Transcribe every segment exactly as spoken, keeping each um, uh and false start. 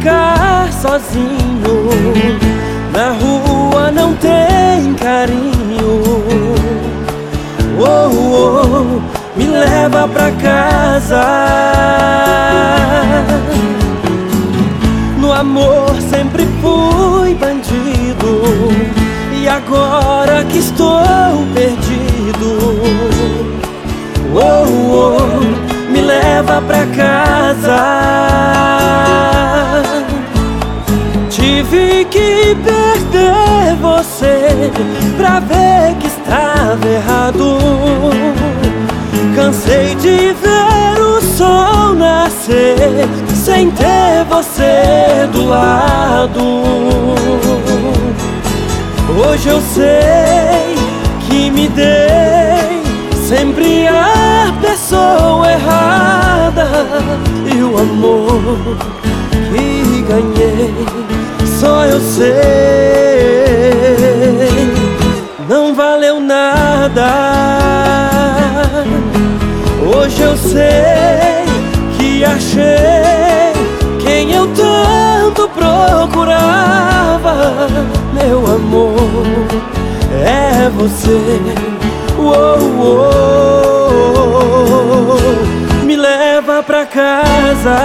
ficar sozinho. Na rua não tem carinho. Oh, oh, me leva pra casa. No amor sempre fui bandido, e agora que estou perdido, oh, oh, me leva pra casa. Tive que perder você pra ver que estava errado. Cansei de ver o sol nascer sem ter você do lado. Hoje eu sei que me dei sempre a pessoa errada, e o amor que ganhei só eu sei não valeu nada. Hoje eu sei que achei quem eu tanto procurava. Meu amor, é você. Oh, oh, oh, me leva pra casa.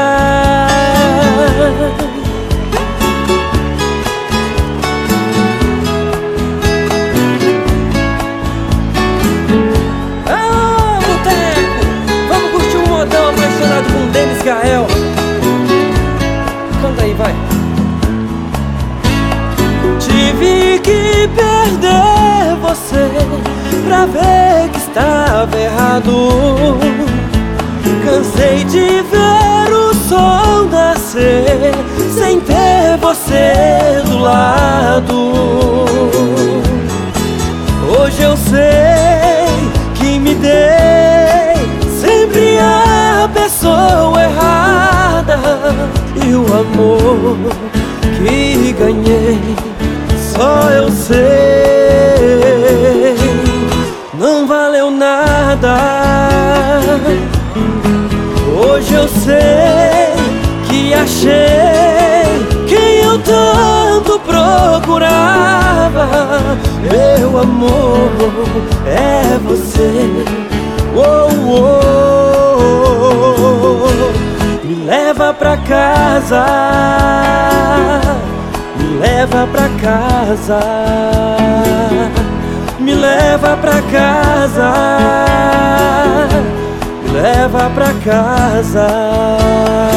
Gael, canta aí, vai. Tive que perder você pra ver que estava errado. Cansei de ver o sol nascer sem ter você do lado. Hoje eu sei que me dei sempre a pessoa errada, e o amor que ganhei só eu sei não valeu nada. Hoje eu sei que achei quem eu tanto procurava. Meu amor, é você. Oh, oh, me leva pra casa, me leva pra casa, me leva pra casa, me leva pra casa.